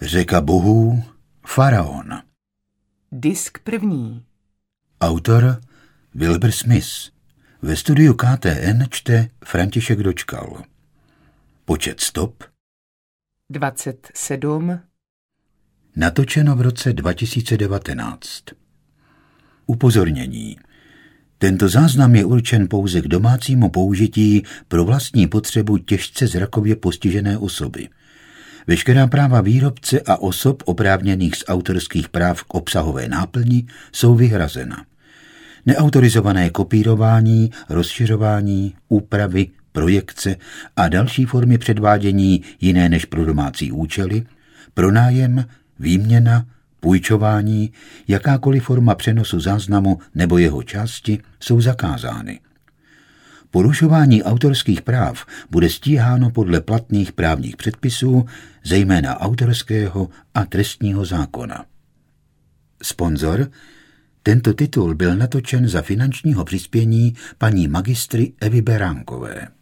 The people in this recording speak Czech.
Řeka bohů, faraon. Disk první. Autor Wilbur Smith. Ve studiu KTN čte František Dočkal. Počet stop 27. Natočeno v roce 2019. Upozornění. Tento záznam je určen pouze k domácímu použití pro vlastní potřebu těžce zrakově postižené osoby. Veškerá práva výrobce a osob oprávněných z autorských práv k obsahové náplni jsou vyhrazena. Neautorizované kopírování, rozšiřování, úpravy, projekce a další formy předvádění jiné než pro domácí účely, pronájem, výměna, půjčování, jakákoliv forma přenosu záznamu nebo jeho části jsou zakázány. Porušování autorských práv bude stíháno podle platných právních předpisů, zejména autorského a trestního zákona. Sponzor. Tento titul byl natočen za finančního přispění paní magistry Evy Beránkové.